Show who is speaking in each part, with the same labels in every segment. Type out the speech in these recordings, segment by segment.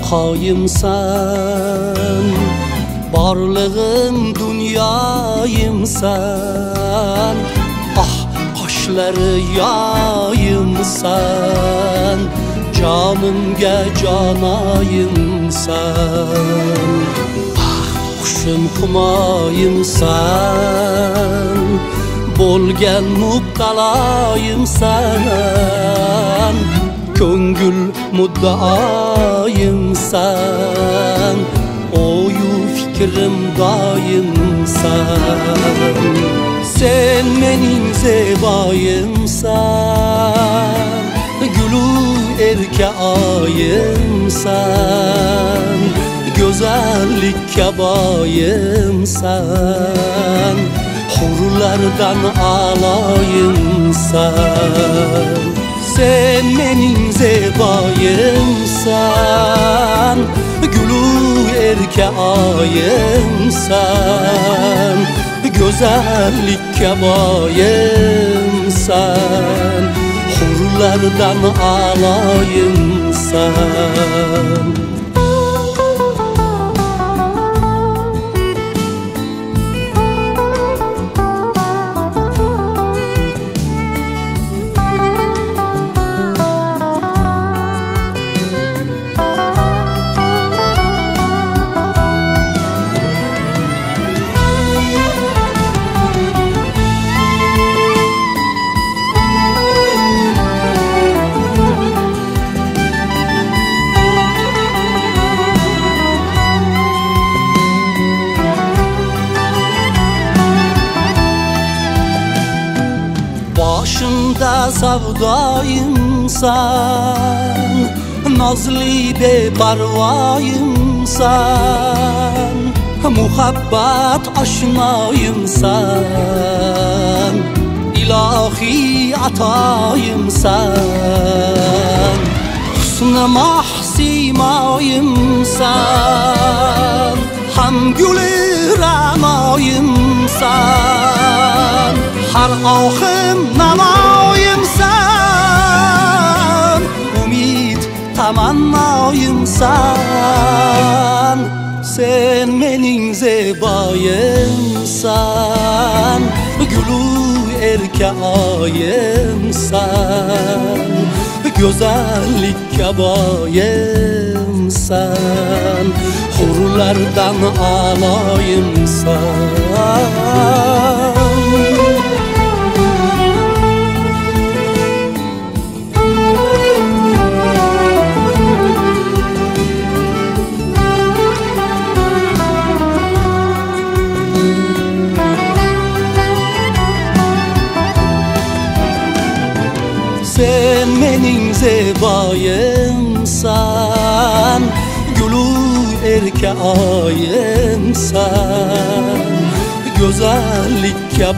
Speaker 1: Bahayımsan, barlığım dünyayımsan. Ah, qaşları yayımsan, canımga canayımsan. Ah, huşum humayımsan, bo'lgan muqtalayımsan. Ko'ngil muddaoyimsan, o'yu fikrim doyimsan. Sen mening zeboyimsan, gulu erka oyimsan. Go'zallikka boyimsan, hurlardan aloyimsan. Sen mening zeboyimsan, gulu erka oyimsan. Go'zallikka boyimsan, hurlardan aloyimsan. Başımda savdoyimsan, nozli beparvoyimsan. Muhabbat oshnoyimsan, ilohiy atoyimsan. Husni mahsimoyimsan, ham guli ramoyimsan. Har ohim namoyimsan, umid tamannoyimsan. Sen mening zeboyimsan, gulu erka oyimsan. Go'zallikka boyimsan, hurlardan aloyimsan. Sen mening zeboyimsan, gulu erka oyimsan. Go'zallikka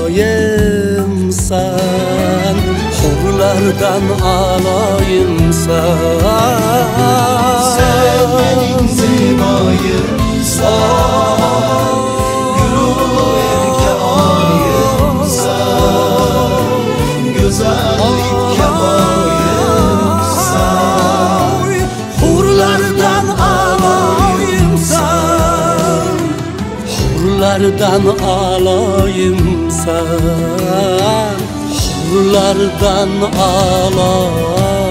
Speaker 1: boyimsan, hurlardan aloyimsan.
Speaker 2: Sen mening zeboyimsan, gulu erka oyimsan. Go'zallikka boyimsan,
Speaker 1: hurlardan aloyimsan. Hurlardan aloyimsan, hurlardan aloyimsan.